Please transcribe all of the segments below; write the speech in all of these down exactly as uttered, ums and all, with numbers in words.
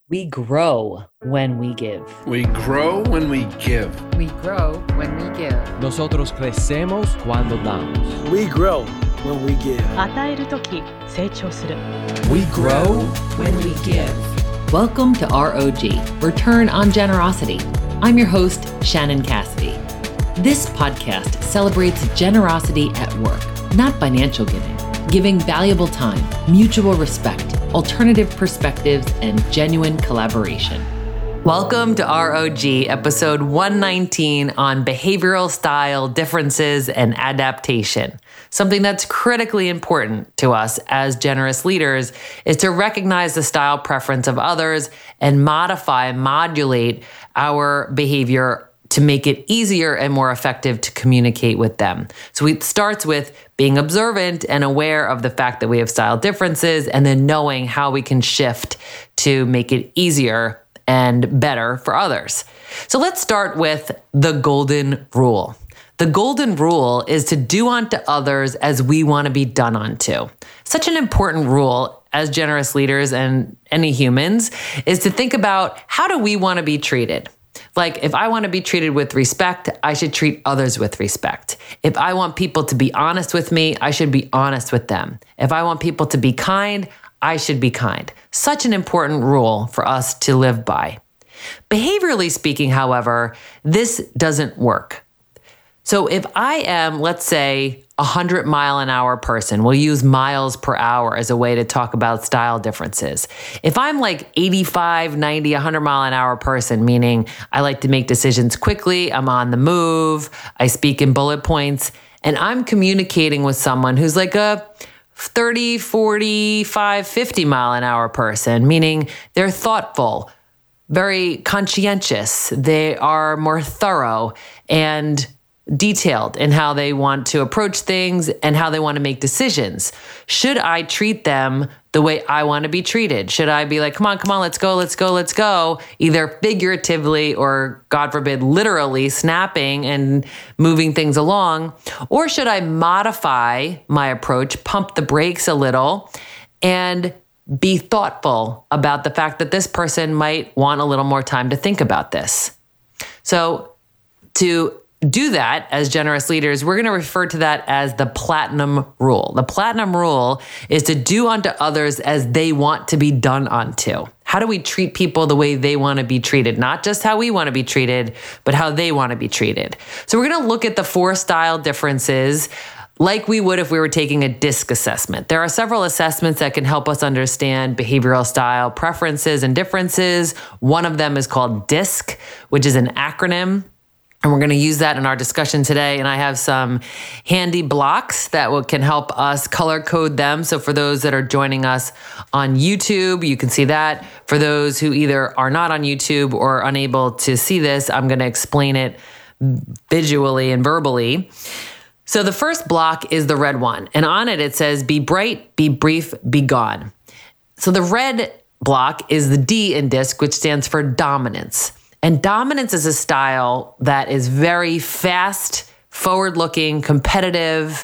We grow when we give. We grow when we give. We grow when we give. Nosotros crecemos cuando damos. We grow when we give. 与えるとき成長する。 We grow when we give. Welcome to R O G, Return on Generosity. I'm your host, Shannon Cassidy. This podcast celebrates generosity at work, not financial giving. Giving valuable time, mutual respect, alternative perspectives, and genuine collaboration. Welcome to R O G, episode one nineteen on behavioral style differences and adaptation. Something that's critically important to us as generous leaders is to recognize the style preference of others and modify, modulate our behavior to make it easier and more effective to communicate with them. So it starts with being observant and aware of the fact that we have style differences, and then knowing how we can shift to make it easier and better for others. So let's start with the golden rule. The golden rule is to do unto others as we want to be done unto. Such an important rule as generous leaders and any humans is to think about, how do we want to be treated? Like, if I want to be treated with respect, I should treat others with respect. If I want people to be honest with me, I should be honest with them. If I want people to be kind, I should be kind. Such an important rule for us to live by. Behaviorally speaking, however, this doesn't work. So if I am, let's say, a hundred mile an hour person, we'll use miles per hour as a way to talk about style differences. If I'm like eighty-five, ninety, a hundred mile an hour person, meaning I like to make decisions quickly, I'm on the move, I speak in bullet points, and I'm communicating with someone who's like a thirty, forty-five, fifty mile an hour person, meaning they're thoughtful, very conscientious, they are more thorough and detailed in how they want to approach things and how they want to make decisions. Should I treat them the way I want to be treated? Should I be like, come on, come on, let's go, let's go, let's go, either figuratively or, God forbid, literally snapping and moving things along? Or should I modify my approach, pump the brakes a little, and be thoughtful about the fact that this person might want a little more time to think about this? So to do that as generous leaders, we're going to refer to that as the platinum rule. The platinum rule is to do unto others as they want to be done unto. How do we treat people the way they want to be treated? Not just how we want to be treated, but how they want to be treated. So we're going to look at the four style differences like we would if we were taking a DISC assessment. There are several assessments that can help us understand behavioral style preferences and differences. One of them is called DISC, which is an acronym. And we're going to use that in our discussion today. And I have some handy blocks that will, can help us color code them. So for those that are joining us on YouTube, you can see that. For those who either are not on YouTube or unable to see this, I'm going to explain it visually and verbally. So the first block is the red one. And on it, it says, be bright, be brief, be gone. So the red block is the D in DISC, which stands for dominance. And dominance is a style that is very fast, forward-looking, competitive,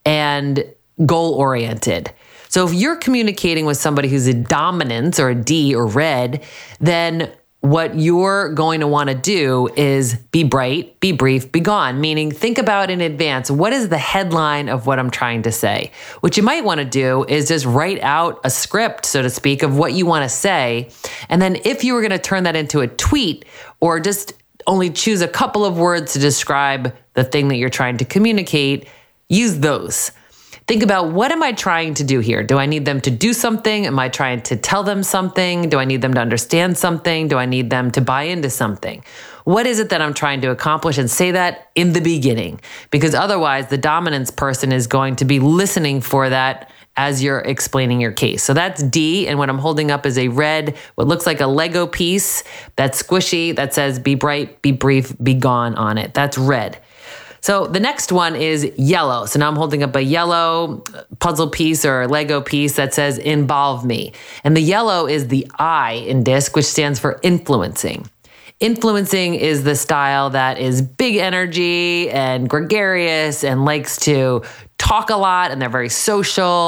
and goal-oriented. So if you're communicating with somebody who's a dominance or a D or red, then what you're going to want to do is be bright, be brief, be gone, meaning think about in advance, what is the headline of what I'm trying to say? What you might want to do is just write out a script, so to speak, of what you want to say. And then if you were going to turn that into a tweet or just only choose a couple of words to describe the thing that you're trying to communicate, use those. Think about, what am I trying to do here? Do I need them to do something? Am I trying to tell them something? Do I need them to understand something? Do I need them to buy into something? What is it that I'm trying to accomplish? And say that in the beginning, because otherwise the dominance person is going to be listening for that as you're explaining your case. So that's D. And what I'm holding up is a red, what looks like a Lego piece that's squishy that says, be bright, be brief, be gone on it. That's red. So the next one is yellow. So now I'm holding up a yellow puzzle piece or Lego piece that says involve me. And the yellow is the I in DISC, which stands for influencing. Influencing is the style that is big energy and gregarious and likes to talk a lot, and they're very social,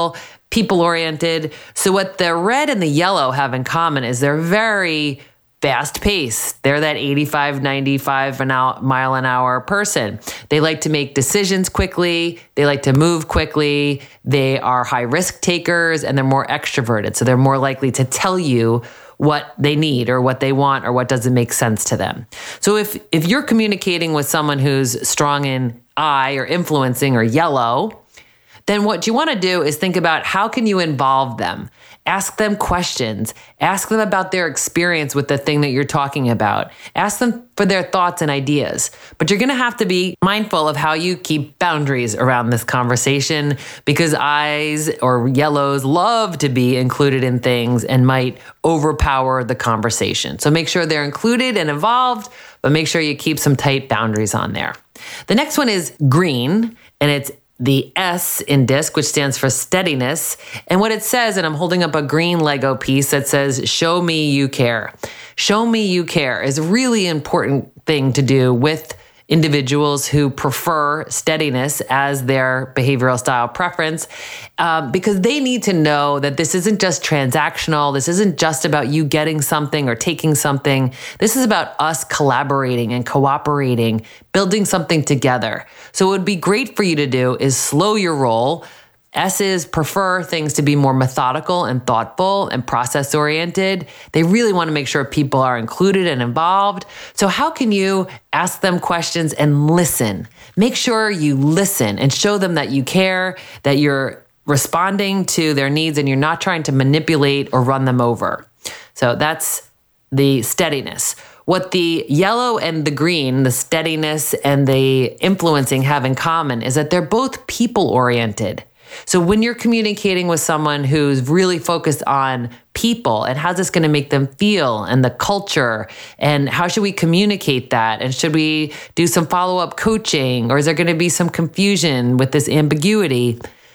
people-oriented. So what the red and the yellow have in common is they're very fast paced. They're that eighty-five, ninety-five an hour, mile an hour person. They like to make decisions quickly. They like to move quickly. They are high risk takers and they're more extroverted. So they're more likely to tell you what they need or what they want or what doesn't make sense to them. So if, if you're communicating with someone who's strong in I or influencing or yellow, then what you want to do is think about how can you involve them? Ask them questions. Ask them about their experience with the thing that you're talking about. Ask them for their thoughts and ideas. But you're going to have to be mindful of how you keep boundaries around this conversation because I's or yellows love to be included in things and might overpower the conversation. So make sure they're included and involved, but make sure you keep some tight boundaries on there. The next one is green, and it's the S in DISC, which stands for steadiness. And what it says, and I'm holding up a green Lego piece that says, show me you care. Show me you care is a really important thing to do with individuals who prefer steadiness as their behavioral style preference, um, because they need to know that this isn't just transactional. This isn't just about you getting something or taking something. This is about us collaborating and cooperating, building something together. So what would be great for you to do is slow your roll. S's prefer things to be more methodical and thoughtful and process oriented. They really want to make sure people are included and involved. So how can you ask them questions and listen? Make sure you listen and show them that you care, that you're responding to their needs and you're not trying to manipulate or run them over. So that's the steadiness. What the yellow and the green, the steadiness and the influencing have in common is that they're both people oriented. So when you're communicating with someone who's really focused on people and how's this going to make them feel and the culture and how should we communicate that? And should we do some follow-up coaching or is there going to be some confusion with this ambiguity?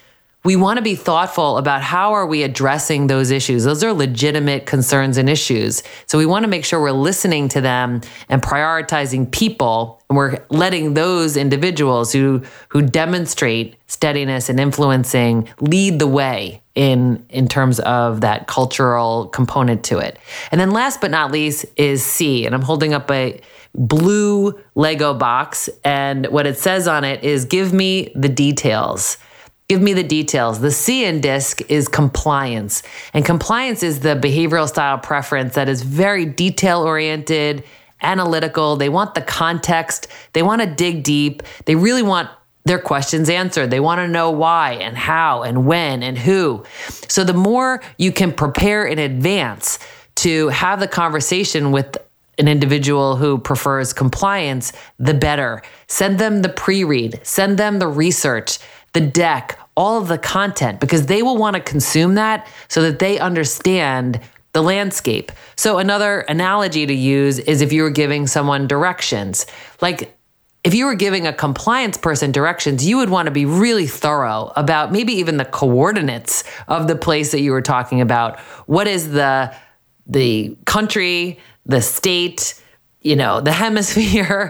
We want to be thoughtful about how are we addressing those issues. Those are legitimate concerns and issues. So we want to make sure we're listening to them and prioritizing people. And we're letting those individuals who, who demonstrate steadiness and influencing lead the way in, in terms of that cultural component to it. And then last but not least is C. And I'm holding up a blue Lego box. And what it says on it is, give me the details. Give me the details. The C in DISC is compliance. And compliance is the behavioral style preference that is very detail-oriented, analytical. They want the context. They want to dig deep. They really want their questions answered. They want to know why and how and when and who. So the more you can prepare in advance to have the conversation with an individual who prefers compliance, the better. Send them the pre-read. Send them the research, the deck, all of the content, because they will want to consume that so that they understand the landscape. So another analogy to use is if you were giving someone directions. Like if you were giving a compliance person directions, you would want to be really thorough about maybe even the coordinates of the place that you were talking about. What is the, the country, the state, you know, the hemisphere,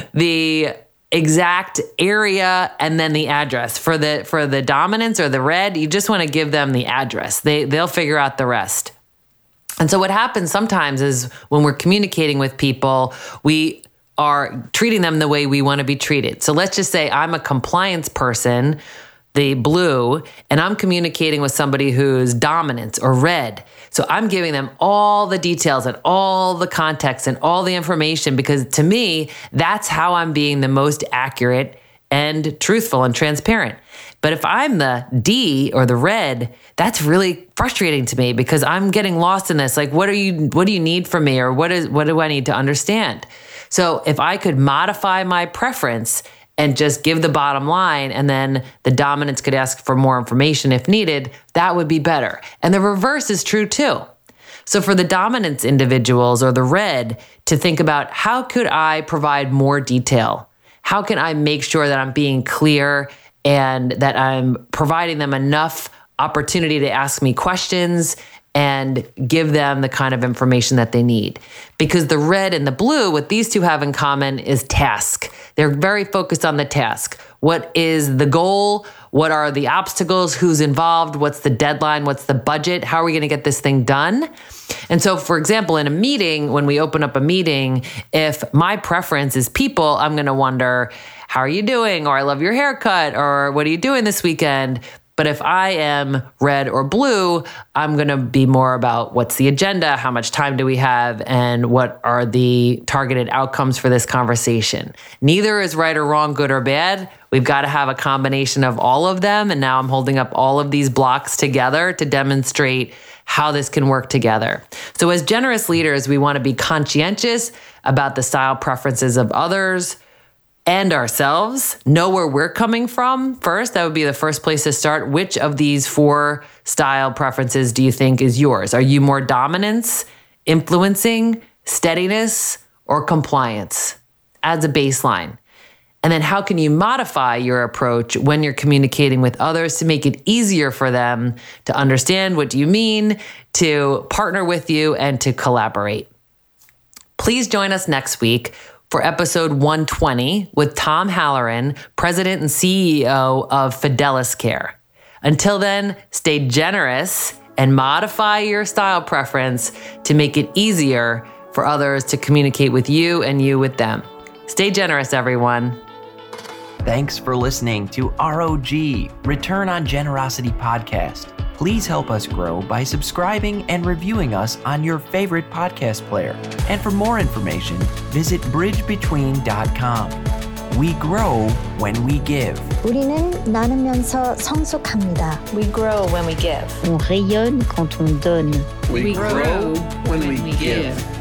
the exact area, and then the address. For the for the dominance or the red, you just want to give them the address. They they'll figure out the rest. And so what happens sometimes is when we're communicating with people, we are treating them the way we want to be treated. So let's just say I'm a compliance person, the blue, and I'm communicating with somebody who's dominant or red. So I'm giving them all the details and all the context and all the information because to me, that's how I'm being the most accurate and truthful and transparent. But if I'm the D or the red, that's really frustrating to me because I'm getting lost in this. Like, what are you, what do you need from me? Or what is, what do I need to understand? So if I could modify my preference and just give the bottom line, and then the dominants could ask for more information if needed, that would be better. And the reverse is true too. So for the dominance individuals or the red to think about how could I provide more detail? How can I make sure that I'm being clear and that I'm providing them enough opportunity to ask me questions and give them the kind of information that they need. Because the red and the blue, what these two have in common is task. They're very focused on the task. What is the goal? What are the obstacles? Who's involved? What's the deadline? What's the budget? How are we going to get this thing done? And so, for example, in a meeting, when we open up a meeting, if my preference is people, I'm going to wonder, how are you doing? Or I love your haircut, or what are you doing this weekend? But if I am red or blue, I'm going to be more about what's the agenda, how much time do we have, and what are the targeted outcomes for this conversation. Neither is right or wrong, good or bad. We've got to have a combination of all of them. And now I'm holding up all of these blocks together to demonstrate how this can work together. So as generous leaders, we want to be conscientious about the style preferences of others and ourselves, know where we're coming from first. That would be the first place to start. Which of these four style preferences do you think is yours? Are you more dominance, influencing, steadiness, or compliance? As a baseline. And then how can you modify your approach when you're communicating with others to make it easier for them to understand what you mean, to partner with you, and to collaborate? Please join us next week for episode one twenty with Tom Halloran, President and C E O of Fidelis Care. Until then, stay generous and modify your style preference to make it easier for others to communicate with you and you with them. Stay generous, everyone. Thanks for listening to R O G, Return on Generosity Podcast. Please help us grow by subscribing and reviewing us on your favorite podcast player. And for more information, visit bridge between dot com. We grow when we give. 우리는 나누면서 성숙합니다. We grow when we give. On rayonne quand on donne. We, We grow, grow when, when we, we give. give.